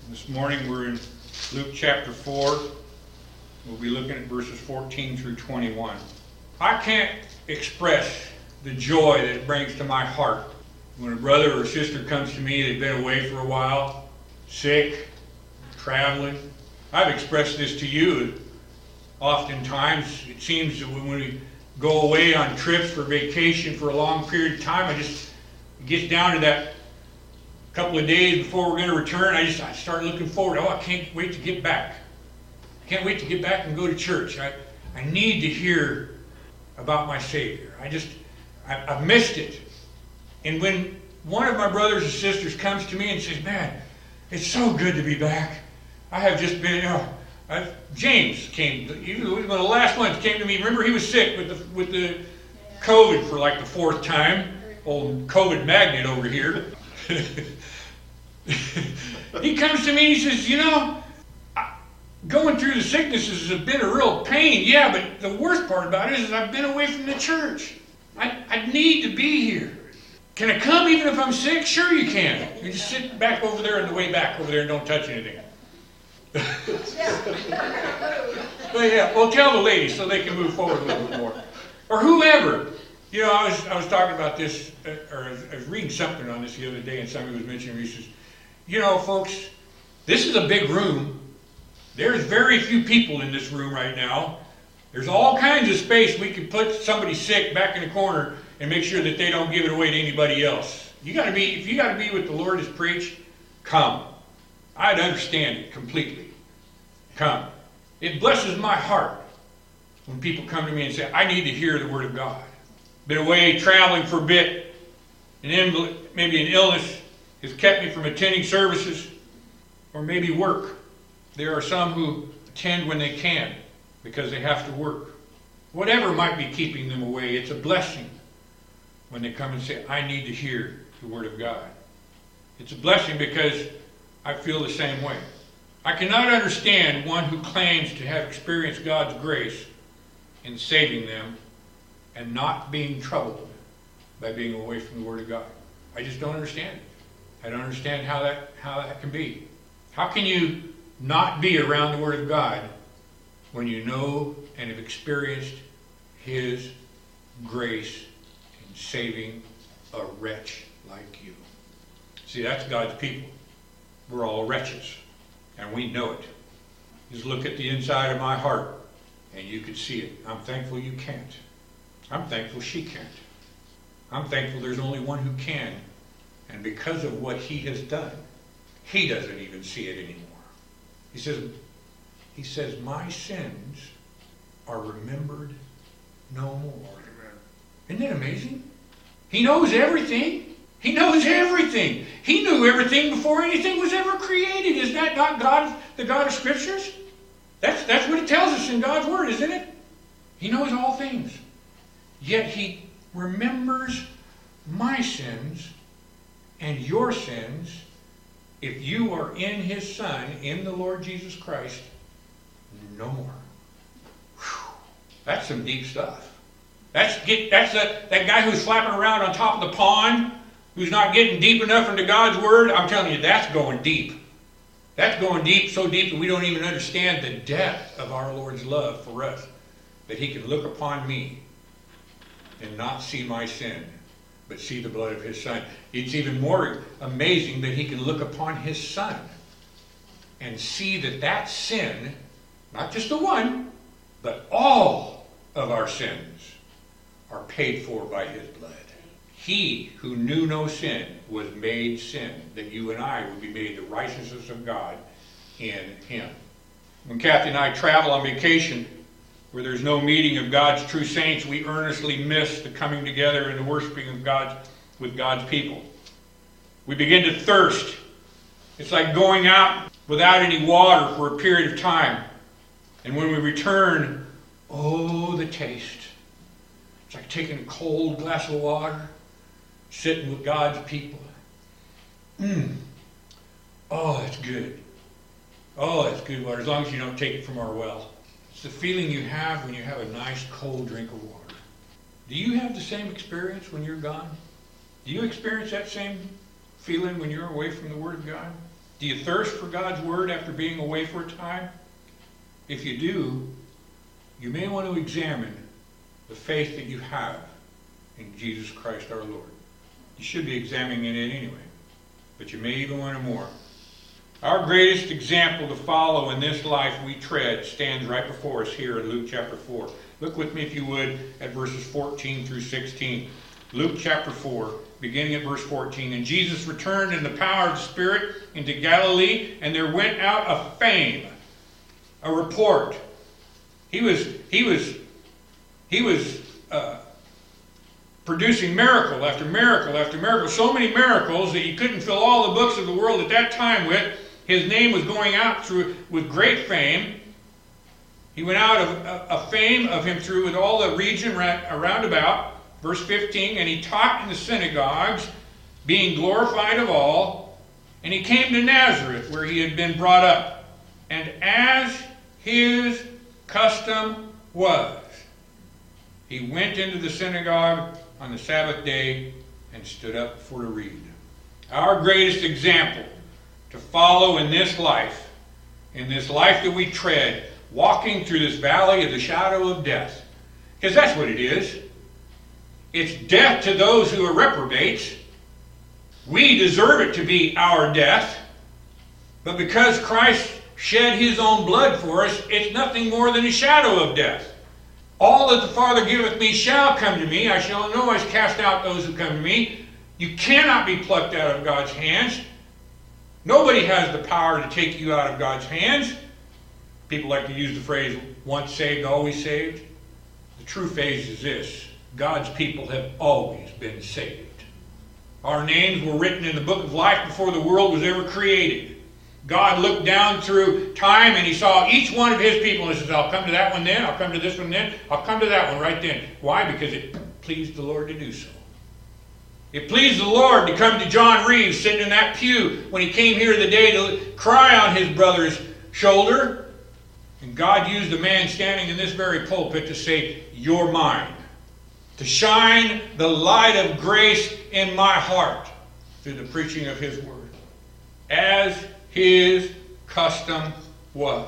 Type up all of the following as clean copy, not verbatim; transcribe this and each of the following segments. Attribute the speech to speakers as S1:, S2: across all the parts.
S1: This morning we're in Luke chapter 4. We'll be looking at verses 14 through 21. I can't express the joy that it brings to my heart when a brother or sister comes to me, they've been away for a while, sick, traveling. I've expressed this to you. Oftentimes, it seems that when we go away on trips for vacation for a long period of time, it gets down to that couple of days before we're going to return, I start looking forward. Oh, I can't wait to get back. I can't wait to get back and go to church. I need to hear about my Savior. I've missed it. And when one of my brothers or sisters comes to me and says, man, it's so good to be back. I have just been, James came, he was one of the last ones, came to me. Remember, he was sick with the COVID for like the fourth time. Old COVID magnet over here. He comes to me and he says, going through the sicknesses has been a real pain. Yeah, but the worst part about it is I've been away from the church. I need to be here. Can I come even if I'm sick? Sure you can. You just sit back over there on the way back over there and don't touch anything. But yeah, well, tell the ladies so they can move forward a little bit more. Or whoever. I was talking about this, or I was reading something on this the other day, and somebody was mentioning, he says, folks, this is a big room. There's very few people in this room right now. There's all kinds of space we could put somebody sick back in the corner and make sure that they don't give it away to anybody else. If you got to be what the Lord has preached, come. I'd understand it completely. Come. It blesses my heart when people come to me and say, I need to hear the Word of God. Been away traveling for a bit, maybe an illness has kept me from attending services, or maybe work. There are some who attend when they can because they have to work. Whatever might be keeping them away, it's a blessing when they come and say, I need to hear the Word of God. It's a blessing because I feel the same way. I cannot understand one who claims to have experienced God's grace in saving them and not being troubled by being away from the Word of God. I just don't understand it. I don't understand how that can be. How can you not be around the Word of God when you know and have experienced His grace in saving a wretch like you? See, that's God's people. We're all wretches, and we know it. Just look at the inside of my heart, and you can see it. I'm thankful you can't. I'm thankful she can't. I'm thankful there's only one who can. And because of what He has done, He doesn't even see it anymore. He says, my sins are remembered no more. Isn't that amazing? He knows everything. He knows everything. He knew everything before anything was ever created. Is that not God, the God of Scriptures? That's what it tells us in God's Word, isn't it? He knows all things. Yet He remembers my sins and your sins if you are in His Son, in the Lord Jesus Christ, no more. Whew. That's some deep stuff. That's that guy who's flapping around on top of the pond, who's not getting deep enough into God's Word. I'm telling you, that's going deep. That's going deep, so deep that we don't even understand the depth of our Lord's love for us. That He can look upon me and not see my sin, but see the blood of His Son. It's even more amazing that He can look upon His Son and see that sin, not just the one, but all of our sins are paid for by His blood. He who knew no sin was made sin, that you and I would be made the righteousness of God in Him. When Kathy and I travel on vacation, where there's no meeting of God's true saints, we earnestly miss the coming together and the worshiping of with God's people. We begin to thirst. It's like going out without any water for a period of time. And when we return, oh, the taste. It's like taking a cold glass of water, sitting with God's people. Oh, that's good. Oh, that's good water, as long as you don't take it from our well. It's the feeling you have when you have a nice cold drink of water. Do you have the same experience when you're gone? Do you experience that same feeling when you're away from the Word of God? Do you thirst for God's Word after being away for a time? If you do, you may want to examine the faith that you have in Jesus Christ our Lord. You should be examining it anyway, but you may even want to more. Our greatest example to follow in this life we tread stands right before us here in Luke chapter 4. Look with me, if you would, at verses 14 through 16. Luke chapter 4, beginning at verse 14. And Jesus returned in the power of the Spirit into Galilee, and there went out a fame, a report. He was producing miracle after miracle after miracle. So many miracles that you couldn't fill all the books of the world at that time with. His name was going out through with great fame. He went out of a fame of him through with all the region around about. Verse 15, and he taught in the synagogues, being glorified of all. And he came to Nazareth, where he had been brought up. And as his custom was, he went into the synagogue on the Sabbath day and stood up for to read. Our greatest example to follow in this life that we tread, walking through this valley of the shadow of death. Because that's what it is. It's death to those who are reprobates. We deserve it to be our death. But because Christ shed his own blood for us, it's nothing more than a shadow of death. All that the Father giveth me shall come to me. I shall in no wise cast out those who come to me. You cannot be plucked out of God's hands. Nobody has the power to take you out of God's hands. People like to use the phrase, once saved, always saved. The true phrase is this: God's people have always been saved. Our names were written in the book of life before the world was ever created. God looked down through time and he saw each one of his people and he says, I'll come to that one then, I'll come to this one then, I'll come to that one right then. Why? Because it pleased the Lord to do so. It pleased the Lord to come to John Reeves sitting in that pew when he came here the day to cry on his brother's shoulder. And God used a man standing in this very pulpit to say, you're mine. To shine the light of grace in my heart through the preaching of his word. As his custom was.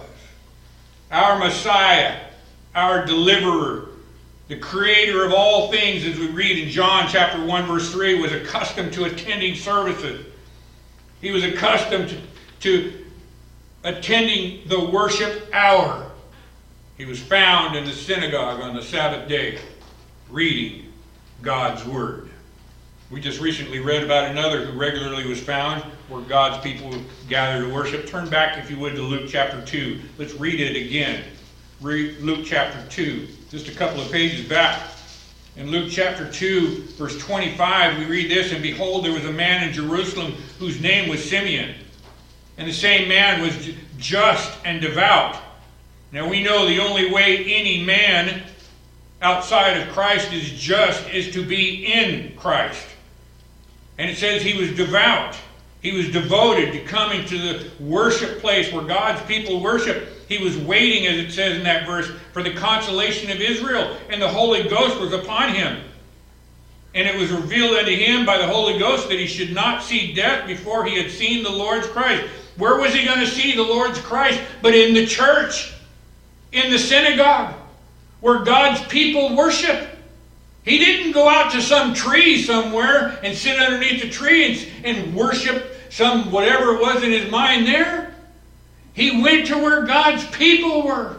S1: Our Messiah, our deliverer, the creator of all things, as we read in John chapter 1 verse 3, was accustomed to attending services. He was accustomed to attending the worship hour. He was found in the synagogue on the Sabbath day, reading God's Word. We just recently read about another who regularly was found where God's people gather to worship. Turn back, if you would, to Luke chapter 2. Let's read it again. Read Luke chapter 2. Just a couple of pages back. In Luke chapter 2, verse 25, we read this, and behold, there was a man in Jerusalem whose name was Simeon. And the same man was just and devout. Now we know the only way any man outside of Christ is just is to be in Christ. And it says he was devout. He was devoted to coming to the worship place where God's people worship. He was waiting, as it says in that verse, for the consolation of Israel. And the Holy Ghost was upon him. And it was revealed unto him by the Holy Ghost that he should not see death before he had seen the Lord's Christ. Where was he going to see the Lord's Christ? But in the church, in the synagogue, where God's people worship. He didn't go out to some tree somewhere and sit underneath the tree and worship some whatever it was in his mind there. He went to where God's people were.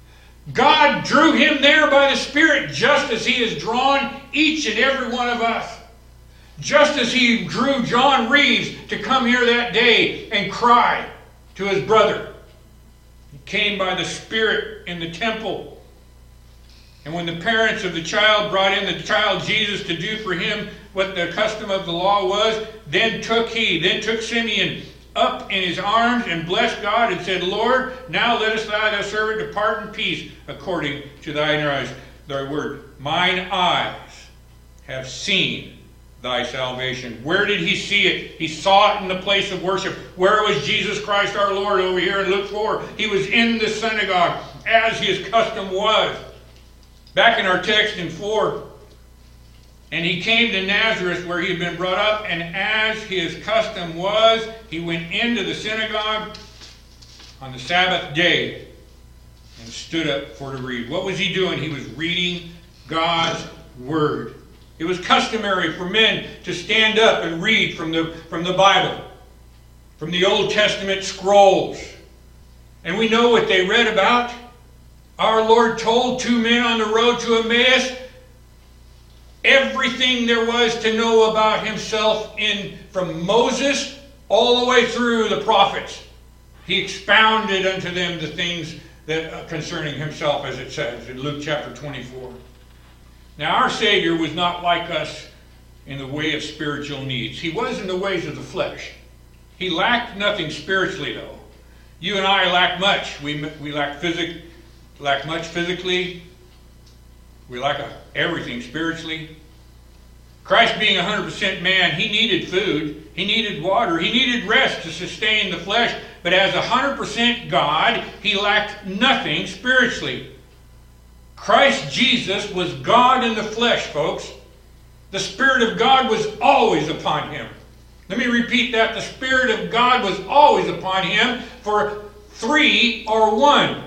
S1: God drew him there by the Spirit, just as he has drawn each and every one of us. Just as he drew John Reeves to come here that day and cry to his brother. He came by the Spirit in the temple. And when the parents of the child brought in the child Jesus to do for him what the custom of the law was, then took Simeon up in his arms and blessed God and said, Lord, now lettest thou thy servant depart in peace according to thy word. Mine eyes have seen thy salvation. Where did he see it? He saw it in the place of worship. Where was Jesus Christ our Lord over here in Luke 4? He was in the synagogue as his custom was. Back in our text in 4, And he came to Nazareth where he had been brought up, and as his custom was, he went into the synagogue on the Sabbath day and stood up for to read. What was he doing? He was reading God's Word. It was customary for men to stand up and read from the Bible, from the Old Testament scrolls. And we know what they read about. Our Lord told two men on the road to Emmaus everything there was to know about himself from Moses all the way through the prophets. He expounded unto them the things that concerning himself, as it says in Luke chapter 24. Now our Savior was not like us in the way of spiritual needs. He was in the ways of the flesh. He lacked nothing spiritually, though. You and I lack much. We lack much physically. We lack everything spiritually. Christ being 100% man, he needed food, he needed water, he needed rest to sustain the flesh. But as 100% God, he lacked nothing spiritually. Christ Jesus was God in the flesh, folks. The Spirit of God was always upon him. Let me repeat that. The Spirit of God was always upon him, for three are one.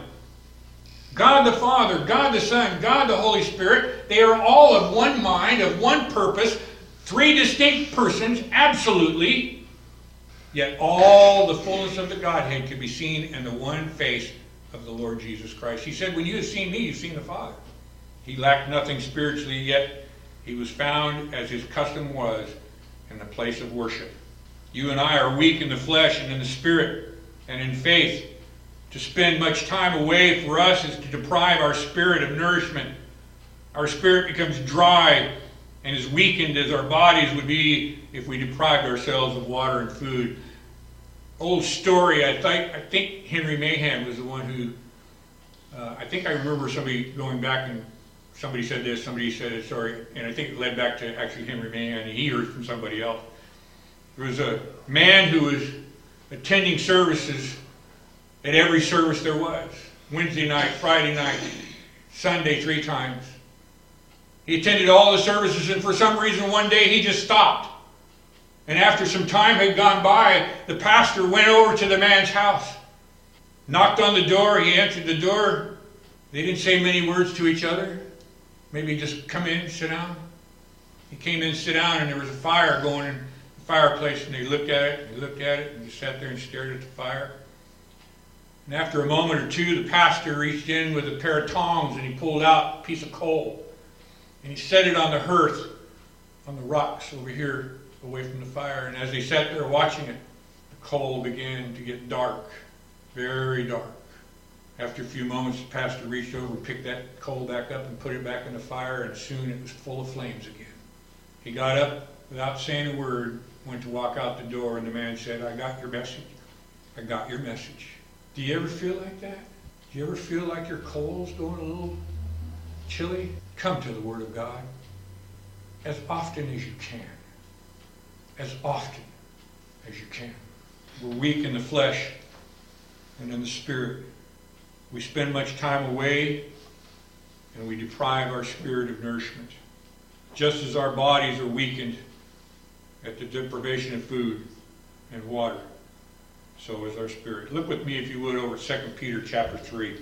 S1: God the Father, God the Son, God the Holy Spirit, they are all of one mind, of one purpose, three distinct persons, absolutely. Yet all the fullness of the Godhead can be seen in the one face of the Lord Jesus Christ. He said, when you have seen me, you've seen the Father. He lacked nothing spiritually, yet he was found, as his custom was, in the place of worship. You and I are weak in the flesh and in the spirit and in faith. To spend much time away for us is to deprive our spirit of nourishment. Our spirit becomes dry and is weakened as our bodies would be if we deprived ourselves of water and food. Old story, I think Henry Mahan was the one who, I think I remember somebody going back and somebody said this, somebody said it, sorry, and I think it led back to actually Henry Mahan, and he heard from somebody else. There was a man who was attending services at every service there was. Wednesday night, Friday night, Sunday 3 times. He attended all the services, and for some reason one day he just stopped. And after some time had gone by, the pastor went over to the man's house, knocked on the door, he answered the door. They didn't say many words to each other. Maybe just come in, sit down. He came in, sit down, and there was a fire going in the fireplace, and they looked at it, and he sat there and stared at the fire. And after a moment or two, the pastor reached in with a pair of tongs and he pulled out a piece of coal. And he set it on the hearth, on the rocks over here, away from the fire. And as they sat there watching it, the coal began to get dark, very dark. After a few moments, the pastor reached over and picked that coal back up and put it back in the fire, and soon it was full of flames again. He got up without saying a word, went to walk out the door, and the man said, "I got your message. I got your message." Do you ever feel like that? Do you ever feel like your coal's going a little chilly? Come to the Word of God as often as you can. As often as you can. We're weak in the flesh and in the spirit. We spend much time away and we deprive our spirit of nourishment. Just as our bodies are weakened at the deprivation of food and water, so is our spirit. Look with me, if you would, over 2 Peter chapter 3.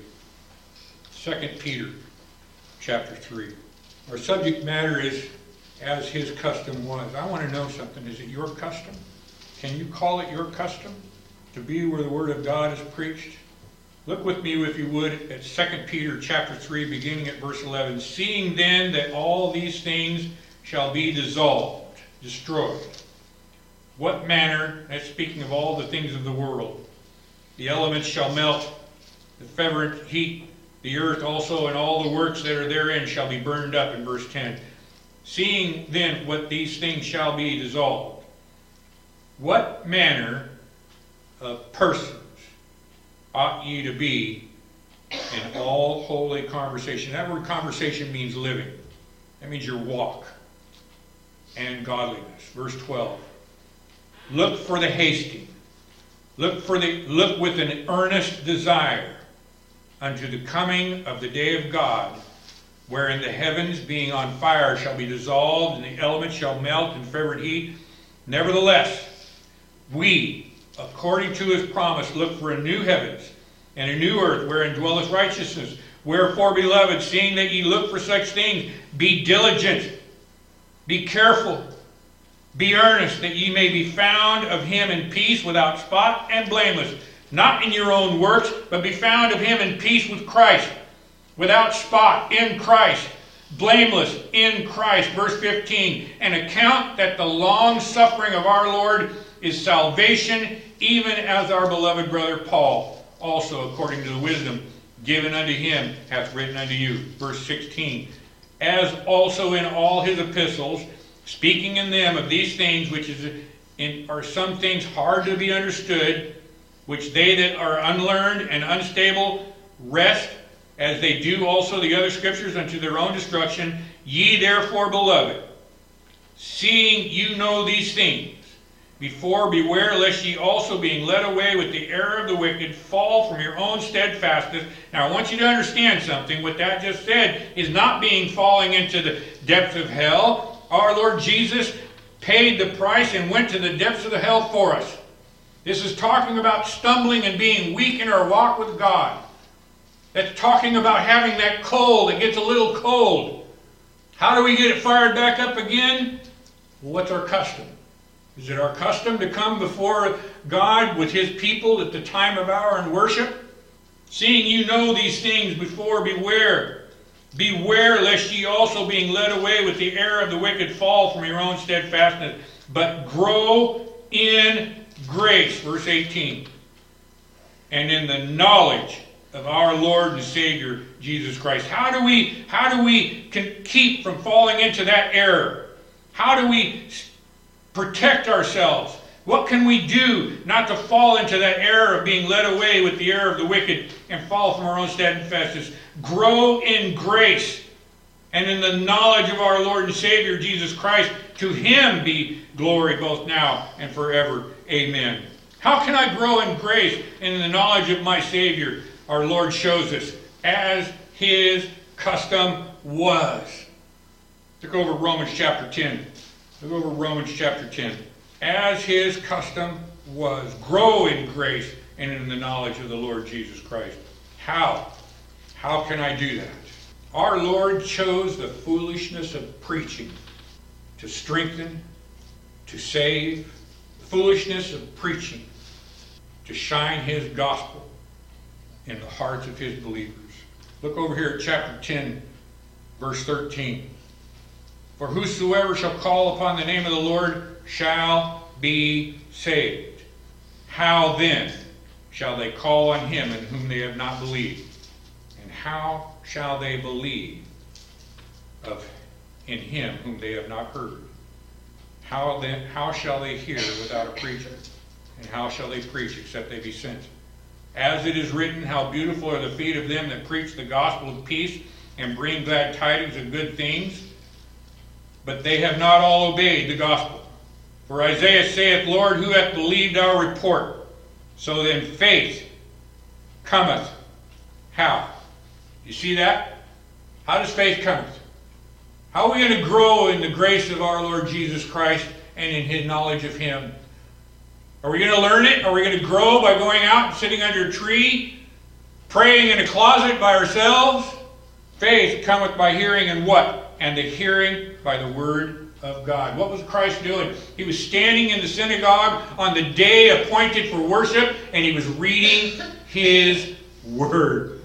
S1: 2 Peter chapter 3. Our subject matter is, as his custom was. I want to know something. Is it your custom? Can you call it your custom to be where the Word of God is preached? Look with me, if you would, at 2 Peter chapter 3, beginning at verse 11. Seeing then that all these things shall be dissolved, destroyed. What manner, that's speaking of all the things of the world, the elements shall melt, the fervent heat, the earth also, and all the works that are therein shall be burned up, in verse 10. Seeing then what these things shall be dissolved, what manner of persons ought ye to be in all holy conversation? That word conversation means living. That means your walk and godliness. Verse 12. Look for the hasty. Look with an earnest desire unto the coming of the day of God, wherein the heavens being on fire shall be dissolved, and the elements shall melt in fervent heat. Nevertheless, we, according to his promise, look for a new heavens and a new earth, wherein dwelleth righteousness. Wherefore, beloved, seeing that ye look for such things, be diligent, be careful, be earnest, that ye may be found of him in peace, without spot and blameless, not in your own works, but be found of him in peace with Christ, without spot in Christ, blameless in Christ. Verse 15, and account that the long suffering of our Lord is salvation, even as our beloved brother Paul, also according to the wisdom given unto him, hath written unto you. Verse 16, as also in all his epistles, speaking in them of these things, which are some things hard to be understood, which they that are unlearned and unstable wrest, as they do also the other scriptures, unto their own destruction. Ye therefore, beloved, seeing you know these things, before beware lest ye also, being led away with the error of the wicked, fall from your own steadfastness. Now I want you to understand something. What that just said is not being falling into the depths of hell. Our Lord Jesus paid the price and went to the depths of the hell for us. This is talking about stumbling and being weak in our walk with God. That's talking about having that cold. It gets a little cold. How do we get it fired back up again? Well, what's our custom? Is it our custom to come before God with his people at the time of hour and worship? Seeing you know these things before, beware. Beware lest ye also, being led away with the error of the wicked, fall from your own steadfastness, but grow in grace. Verse 18. And in the knowledge of our Lord and Savior, Jesus Christ. How do we keep from falling into that error? How do we protect ourselves? What can we do not to fall into that error of being led away with the error of the wicked and fall from our own steadfastness? Grow in grace and in the knowledge of our Lord and Savior, Jesus Christ. To him be glory both now and forever. Amen. How can I grow in grace and in the knowledge of my Savior? Our Lord shows us, as his custom was. Look over Romans chapter 10. Look over Romans chapter 10. As his custom was. Grow in grace and in the knowledge of the Lord Jesus Christ. How? How can I do that? Our Lord chose the foolishness of preaching to strengthen, to save, the foolishness of preaching to shine his gospel in the hearts of his believers. Look over here at chapter 10, verse 13. For whosoever shall call upon the name of the Lord shall be saved. How then shall they call on him in whom they have not believed? And how shall they believe in him whom they have not heard? How shall they hear without a preacher? And how shall they preach except they be sent? As it is written, how beautiful are the feet of them that preach the gospel of peace and bring glad tidings of good things. But they have not all obeyed the gospel. For Isaiah saith, Lord, who hath believed our report? So then faith cometh. How? You see that? How does faith cometh? How are we going to grow in the grace of our Lord Jesus Christ and in his knowledge of him? Are we going to learn it? Are we going to grow by going out and sitting under a tree, praying in a closet by ourselves? Faith cometh by hearing, and what? And the hearing by the word of God. What was Christ doing? He was standing in the synagogue on the day appointed for worship, and he was reading his word.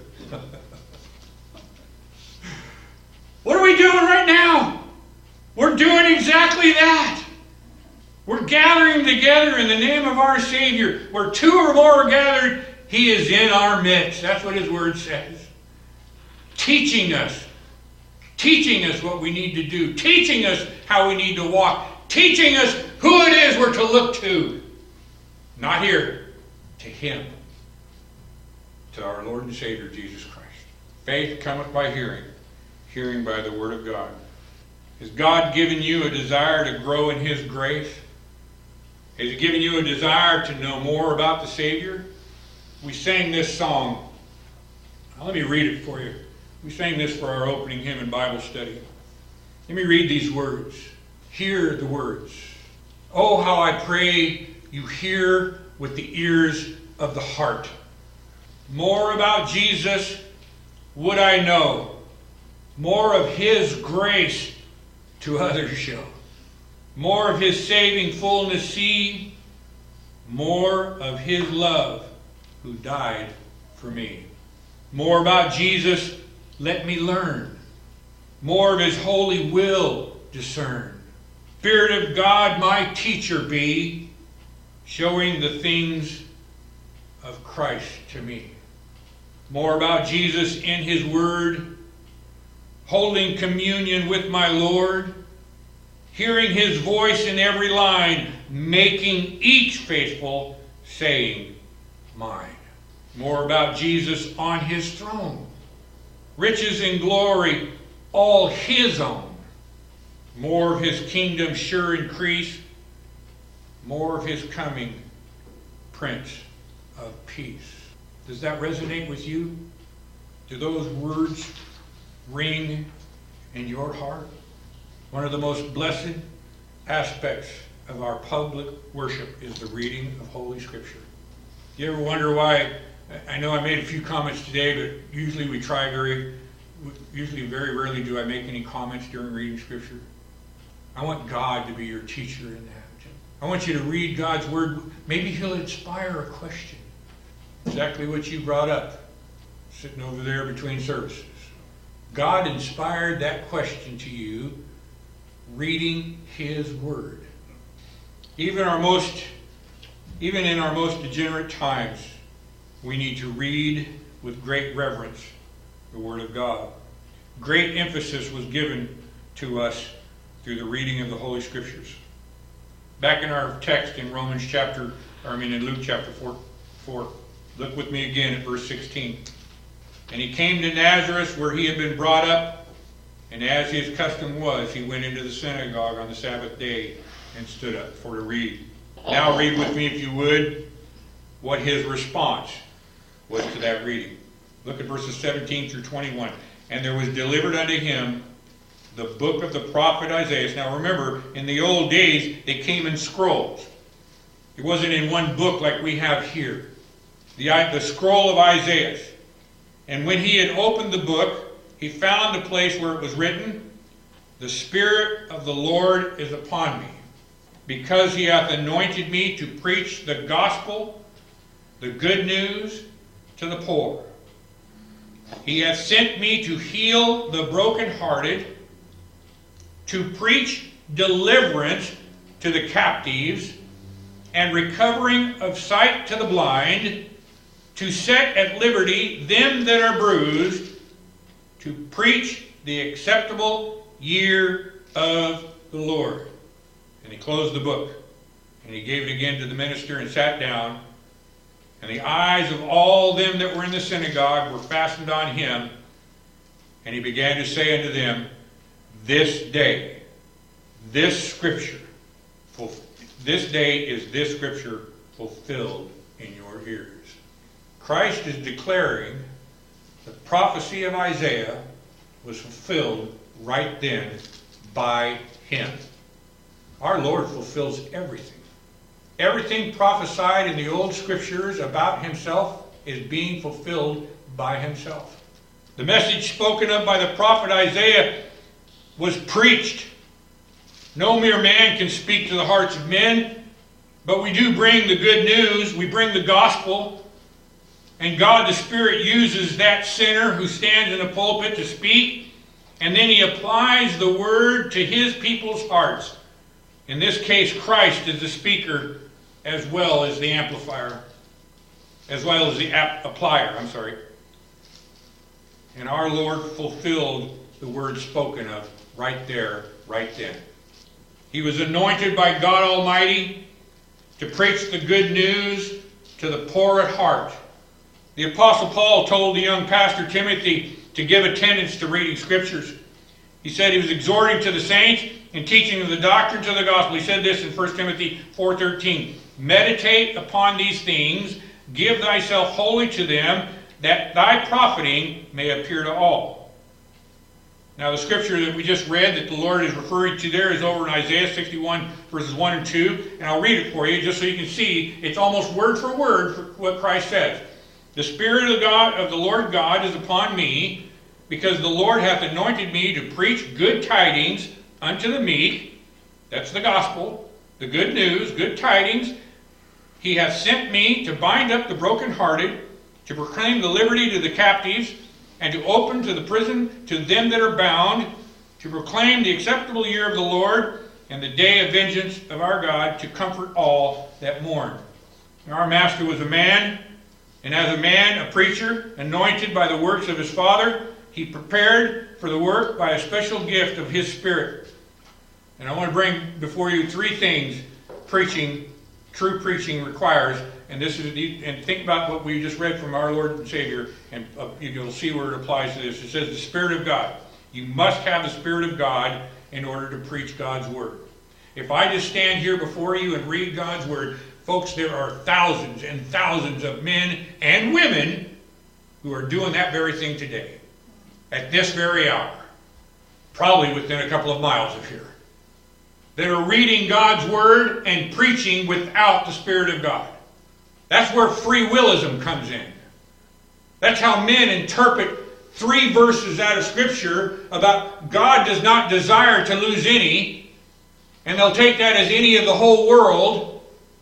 S1: What are we doing right now? We're doing exactly that. We're gathering together in the name of our Savior. Where two or more are gathered, he is in our midst. That's what his word says. Teaching us what we need to do. Teaching us how we need to walk. Teaching us who it is we're to look to. Not here. To him. To our Lord and Savior, Jesus Christ. Faith cometh by hearing. Hearing by the word of God. Has God given you a desire to grow in his grace? Has he given you a desire to know more about the Savior? We sang this song. Now, let me read it for you. We sang this for our opening hymn and Bible study. Let me read these words. Hear the words. Oh, how I pray you hear with the ears of the heart. More about Jesus would I know. More of his grace to others show. More of his saving fullness see. More of his love who died for me. More about Jesus let me learn. More of his holy will discern. Spirit of God my teacher be, showing the things of Christ to me. More about Jesus in his word, holding communion with my Lord, hearing his voice in every line, making each faithful saying mine. More about Jesus on his throne, riches and glory all his own. More of his kingdom sure increase, more of his coming, Prince of Peace. Does that resonate with you? Do those words ring in your heart? One of the most blessed aspects of our public worship is the reading of Holy Scripture. You ever wonder why? I know I made a few comments today, but usually very rarely do I make any comments during reading Scripture. I want God to be your teacher in that. I want you to read God's Word. Maybe he'll inspire a question. Exactly what you brought up, sitting over there between services. God inspired that question to you, reading his Word. Even in our most degenerate times, we need to read with great reverence the Word of God. Great emphasis was given to us through the reading of the Holy Scriptures. Back in our text in Luke chapter 4, look with me again at verse 16. And he came to Nazareth where he had been brought up, and as his custom was, he went into the synagogue on the Sabbath day and stood up for to read. Now read with me, if you would, what his response was to that reading. Look at verses 17 through 21. And there was delivered unto him the book of the prophet Isaiah. Now remember, in the old days, they came in scrolls. It wasn't in one book like we have here. The scroll of Isaiah. And when he had opened the book, he found the place where it was written, The Spirit of the Lord is upon me, because he hath anointed me to preach the gospel, the good news to the poor. He hath sent me to heal the brokenhearted, to preach deliverance to the captives, and recovering of sight to the blind, to set at liberty them that are bruised, to preach the acceptable year of the Lord. And he closed the book, and he gave it again to the minister and sat down. And the eyes of all them that were in the synagogue were fastened on him. And he began to say unto them, This day is this scripture fulfilled in your ears. Christ is declaring the prophecy of Isaiah was fulfilled right then by him. Our Lord fulfills everything. Everything prophesied in the old scriptures about himself is being fulfilled by himself. The message spoken of by the prophet Isaiah was preached. No mere man can speak to the hearts of men, but we do bring the good news. We bring the gospel. And God the Spirit uses that sinner who stands in a pulpit to speak, and then he applies the word to his people's hearts. In this case, Christ is the speaker as well as the amplifier, as well as the applier, And our Lord fulfilled the word spoken of right there, right then. He was anointed by God Almighty to preach the good news to the poor at heart. The Apostle Paul told the young pastor Timothy to give attendance to reading scriptures. He said he was exhorting to the saints and teaching of the doctrines of the gospel. He said this in 1 Timothy 4:13. Meditate upon these things, give thyself wholly to them, that thy profiting may appear to all. Now the scripture that we just read that the Lord is referring to there is over in Isaiah 61 verses 1 and 2. And I'll read it for you just so you can see it's almost word for word for what Christ says. The Spirit of God of the Lord God is upon me, because the Lord hath anointed me to preach good tidings unto the meek. That's the gospel. The good news, good tidings. He hath sent me to bind up the brokenhearted, to proclaim the liberty to the captives, and to open to the prison to them that are bound, to proclaim the acceptable year of the Lord, and the day of vengeance of our God, to comfort all that mourn. Our Master was a man, and as a man, a preacher, anointed by the works of his Father. He prepared for the work by a special gift of his Spirit. And I want to bring before you three things preaching, true preaching requires. And think about what we just read from our Lord and Savior, and you'll see where it applies to this. It says the Spirit of God. You must have the Spirit of God in order to preach God's Word. If I just stand here before you and read God's Word, folks, there are thousands and thousands of men and women who are doing that very thing today, at this very hour, probably within a couple of miles of here, that are reading God's Word and preaching without the Spirit of God. That's where free willism comes in. That's how men interpret 3 verses out of Scripture about God does not desire to lose any, and they'll take that as any of the whole world,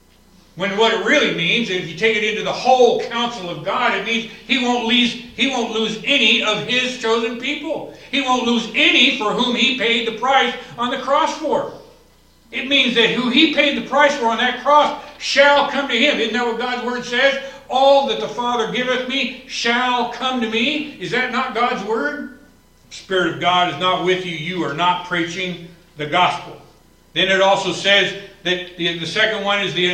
S1: when what it really means, if you take it into the whole counsel of God, it means He won't lose any of His chosen people. He won't lose any for whom He paid the price on the cross for. It means that who He paid the price for on that cross shall come to Him. Isn't that what God's Word says? All that the Father giveth me shall come to me. Is that not God's Word? The Spirit of God is not with you. You are not preaching the gospel. Then it also says that the second one is the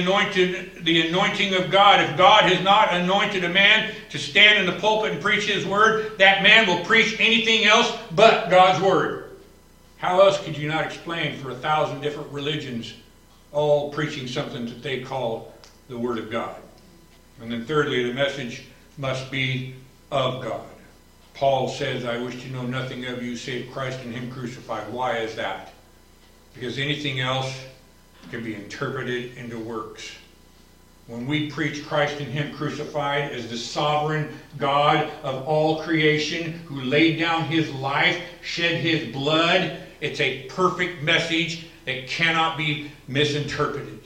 S1: anointing of God. If God has not anointed a man to stand in the pulpit and preach His Word, that man will preach anything else but God's Word. How else could you not explain for 1,000 different religions all preaching something that they call the Word of God? And then thirdly, the message must be of God. Paul says, I wish to know nothing of you save Christ and Him crucified. Why is that? Because anything else can be interpreted into works. When we preach Christ and Him crucified as the sovereign God of all creation, who laid down His life, shed His blood, it's a perfect message that cannot be misinterpreted.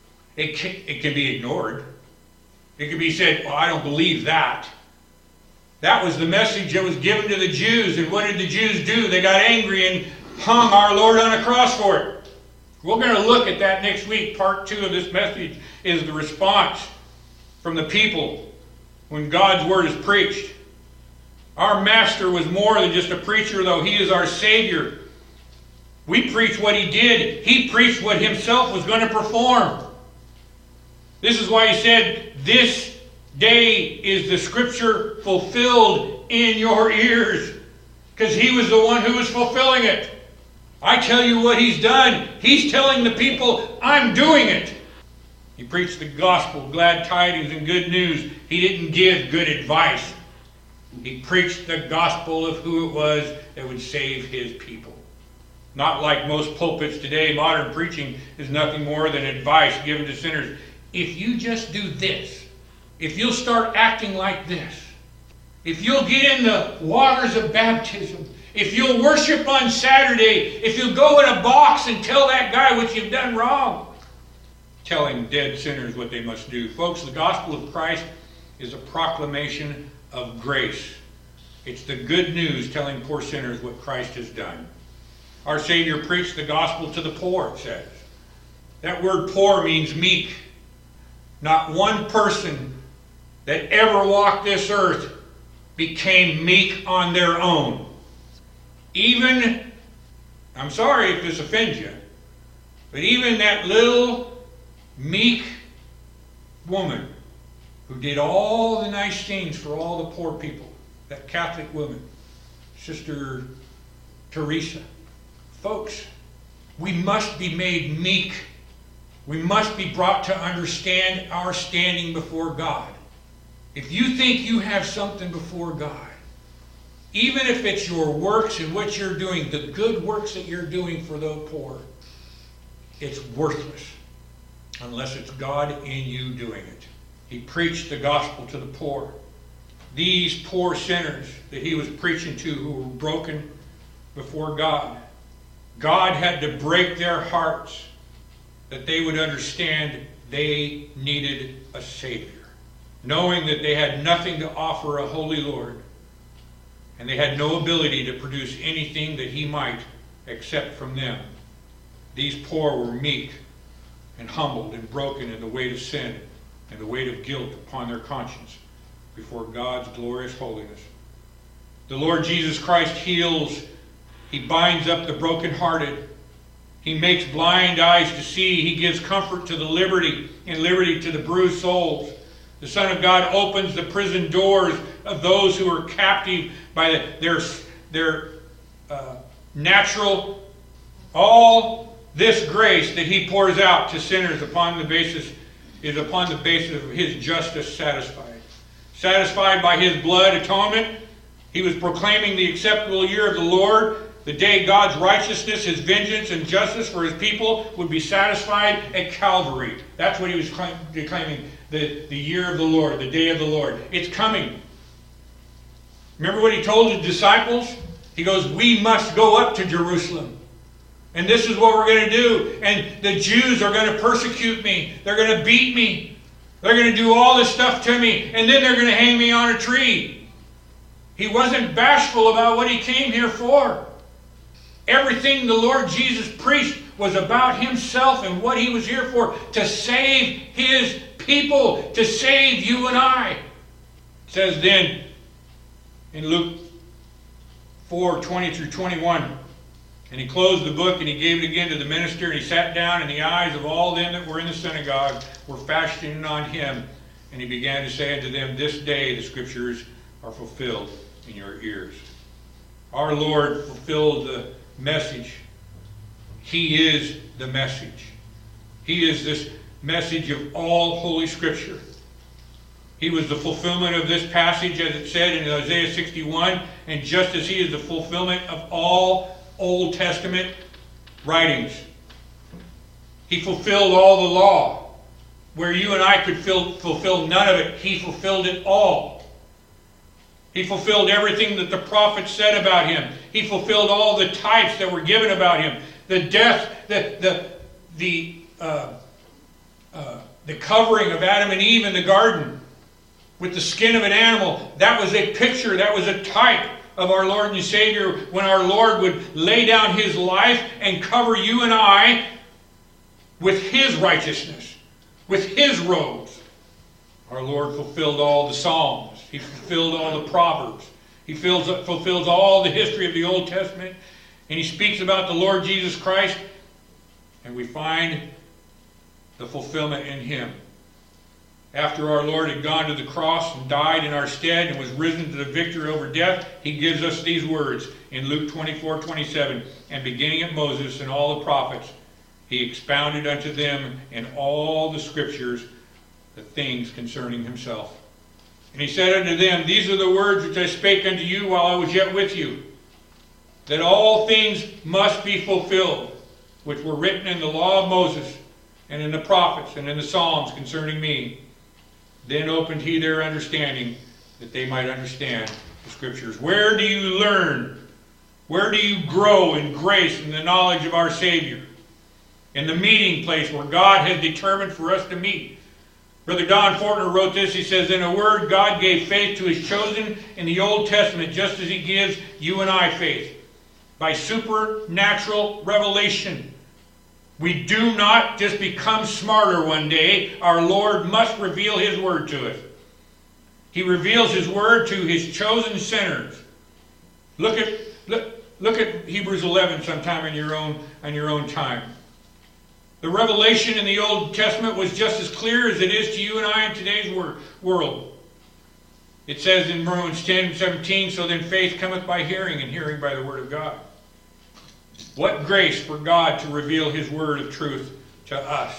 S1: It can be ignored. It can be said, well, I don't believe that. That was the message that was given to the Jews. And what did the Jews do? They got angry and hung our Lord on a cross for it. We're going to look at that next week. Part 2 of this message is the response from the people when God's Word is preached. Our Master was more than just a preacher, though. He is our Savior. We preach what He did. He preached what Himself was going to perform. This is why He said, this day is the Scripture fulfilled in your ears. Because He was the one who was fulfilling it. I tell you what He's done. He's telling the people, I'm doing it. He preached the gospel, glad tidings, and good news. He didn't give good advice. He preached the gospel of who it was that would save His people. Not like most pulpits today. Modern preaching is nothing more than advice given to sinners. If you just do this, if you'll start acting like this, if you'll get in the waters of baptism, if you'll worship on Saturday, if you'll go in a box and tell that guy what you've done wrong, telling dead sinners what they must do. Folks, the gospel of Christ is a proclamation of grace. It's the good news telling poor sinners what Christ has done. Our Savior preached the gospel to the poor, it says. That word poor means meek. Not one person that ever walked this earth became meek on their own. Even, I'm sorry if this offends you, but even that little meek woman who did all the nice things for all the poor people, that Catholic woman, Sister Teresa. Folks, we must be made meek. We must be brought to understand our standing before God. If you think you have something before God, even if it's your works and what you're doing, the good works that you're doing for the poor, it's worthless unless it's God in you doing it. He preached the gospel to the poor. These poor sinners that he was preaching to who were broken before God, God had to break their hearts that they would understand they needed a Savior. Knowing that they had nothing to offer a holy Lord, and they had no ability to produce anything that he might accept from them. These poor were meek and humbled and broken in the weight of sin and the weight of guilt upon their conscience before God's glorious holiness. The Lord Jesus Christ heals. He binds up the brokenhearted. He makes blind eyes to see. He gives comfort to the liberty and liberty to the bruised souls. The Son of God opens the prison doors of those who are captive by their natural, all this grace that he pours out to sinners upon the basis of his justice satisfied. Satisfied by his blood atonement, he was proclaiming the acceptable year of the Lord, the day God's righteousness, his vengeance, and justice for his people would be satisfied at Calvary. That's what he was declaiming, the year of the Lord, the day of the Lord. It's coming. Remember what he told his disciples? He goes, we must go up to Jerusalem. And this is what we're going to do. And the Jews are going to persecute me. They're going to beat me. They're going to do all this stuff to me. And then they're going to hang me on a tree. He wasn't bashful about what he came here for. Everything the Lord Jesus preached was about himself and what he was here for. To save his people. To save you and I. It says then in Luke 4:20 through 21. And he closed the book and he gave it again to the minister, and he sat down, and the eyes of all them that were in the synagogue were fastening on him. And he began to say unto them, this day the scriptures are fulfilled in your ears. Our Lord fulfilled the message. He is the message. He is this message of all Holy Scripture. He was the fulfillment of this passage, as it said in Isaiah 61, and just as he is the fulfillment of all Old Testament writings. He fulfilled all the law. Where you and I could fulfill none of it, he fulfilled it all. He fulfilled everything that the prophets said about him. He fulfilled all the types that were given about him. The death, the covering of Adam and Eve in the garden with the skin of an animal, that was a picture, that was a type of our Lord and Savior, when our Lord would lay down his life and cover you and I with his righteousness, with his robes. Our Lord fulfilled all the Psalms. He fulfilled all the Proverbs. He fulfills all the history of the Old Testament. And he speaks about the Lord Jesus Christ, and we find the fulfillment in him. After our Lord had gone to the cross and died in our stead and was risen to the victory over death, he gives us these words in Luke 24:27. And beginning at Moses and all the prophets, he expounded unto them in all the scriptures the things concerning himself. And he said unto them, these are the words which I spake unto you while I was yet with you, that all things must be fulfilled, which were written in the law of Moses and in the prophets and in the Psalms concerning me. Then opened he their understanding, that they might understand the Scriptures. Where do you learn? Where do you grow in grace and the knowledge of our Savior? In the meeting place where God has determined for us to meet. Brother Don Fortner wrote this. He says, in a word, God gave faith to his chosen in the Old Testament, just as he gives you and I faith. By supernatural revelation. We do not just become smarter one day. Our Lord must reveal his word to us. He reveals his word to his chosen sinners. Look at Hebrews 11 sometime in your own time. The revelation in the Old Testament was just as clear as it is to you and I in today's world. It says in Romans 10:17, so then faith cometh by hearing, and hearing by the word of God. What grace for God to reveal his word of truth to us.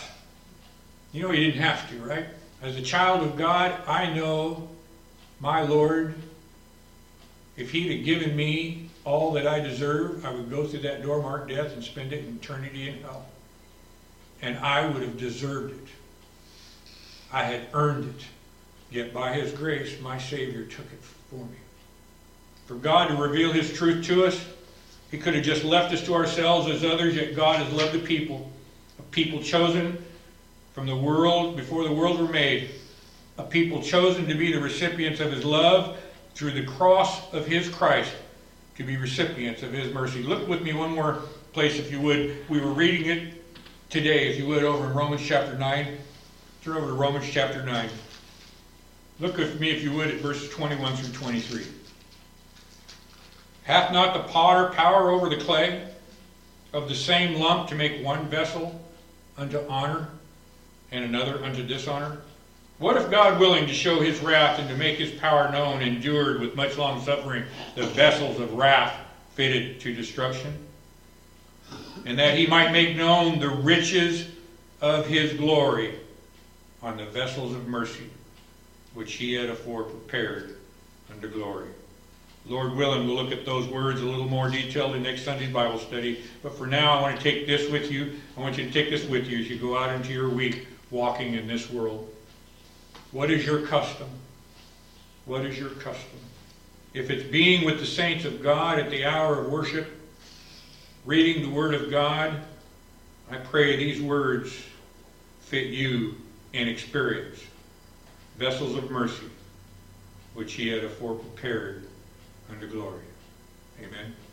S1: You know he didn't have to, right? As a child of God, I know my Lord if he'd have given me all that I deserve, I would go through that door marked death and spend it in eternity in hell. And I would have deserved it. I had earned it. Yet by his grace, my Savior took it for me. For God to reveal his truth to us, he could have just left us to ourselves as others, yet God has loved a people chosen from the world, before the world were made, a people chosen to be the recipients of his love through the cross of his Christ, to be recipients of his mercy. Look with me one more place, if you would. We were reading it today, if you would, over in Romans chapter 9. Turn over to Romans chapter 9. Look with me, if you would, at verses 21 through 23. Hath not the potter power over the clay, of the same lump to make one vessel unto honor, and another unto dishonor? What if God, willing to show his wrath and to make his power known, endured with much long suffering the vessels of wrath fitted to destruction? And that he might make known the riches of his glory on the vessels of mercy, which he had afore prepared unto glory. Lord willing, we'll look at those words a little more detailed in next Sunday's Bible study. But for now, I want to take this with you. I want you to take this with you as you go out into your week walking in this world. What is your custom? What is your custom? If it's being with the saints of God at the hour of worship, reading the Word of God, I pray these words fit you in experience. Vessels of mercy, which he had afore prepared unto glory. Amen.